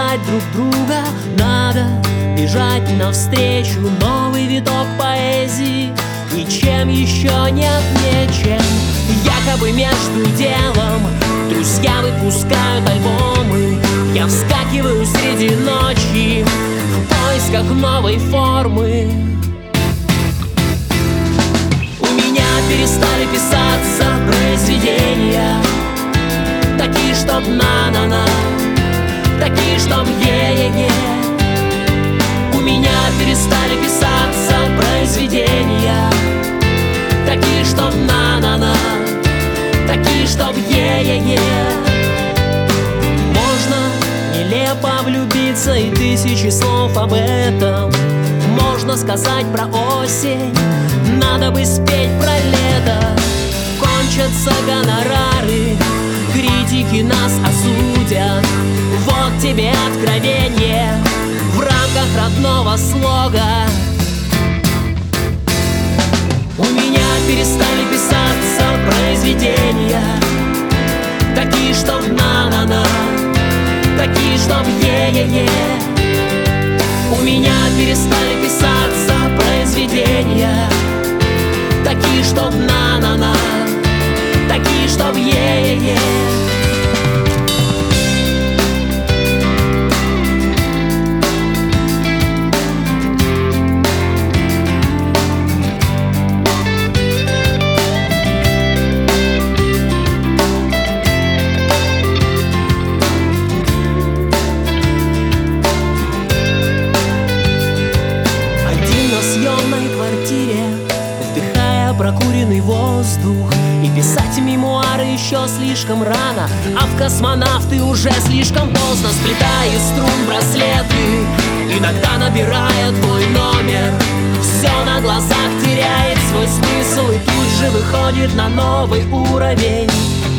искать друг друга, надо бежать навстречу. Новый виток поэзии ничем еще не отмечен. Якобы между делом друзья выпускают альбомы. Я вскакиваю среди ночи в поисках новой формы. У меня перестали писаться произведения, такие, чтоб на-на-на, такие, чтоб е-е-е. У меня перестали писаться произведения, такие, чтоб на-на-на, такие, чтоб е-е-е. Можно нелепо влюбиться и тысячи слов об этом. Можно сказать про осень, надо бы спеть про лето. Кончатся гонорары, критики нас осудят. Вот тебе откровение в рамках родного слога. У меня перестали писаться произведения, такие, чтоб на-на-на, такие, чтоб е-е-е. У меня перестали писаться произведения, такие, чтоб на-на-на, такие, чтоб е-е-е. Прокуренный воздух, и писать мемуары еще слишком рано, а в космонавты уже слишком поздно. Сплетая из струн браслеты, иногда набирая твой номер, все на глазах теряет свой смысл и тут же выходит на новый уровень.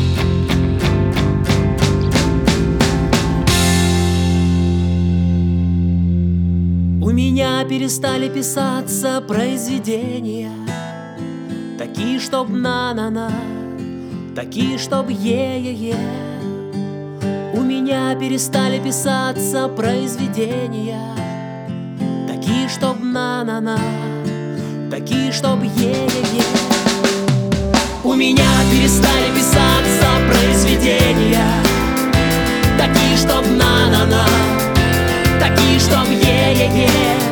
У меня перестали писаться произведения, такие, чтоб на-на-на, такие, чтоб е-е-е. У меня перестали писаться произведения, такие, чтоб на-на-на, такие, чтоб е-е-е. У меня перестали писаться произведения, такие, чтоб на-на-на, такие, чтоб е-е-е.